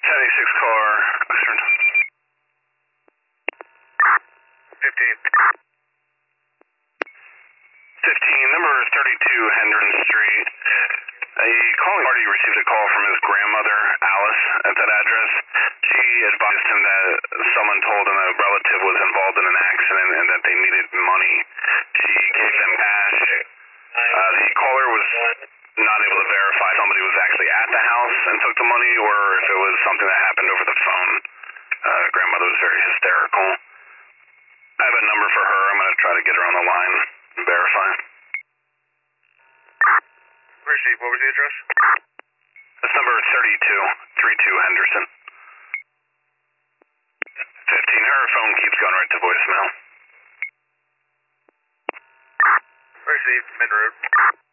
76 car, Western. 15. 15, number 32 Hendron Street. A calling party received a call from his grandmother, Alice, at that address. She advised him that someone told him a relative was involved in an accident and that they needed money. She gave them cash. The caller was not able to verify if somebody was actually at the house and took the money or if it was something that happened over the phone. Grandmother was very hysterical. I have a number for her. I'm going to try to get her on the line and verify. Receive. What was the address? That's number 32 Henderson. 15. Her phone keeps going right to voicemail. Receive. Mid road.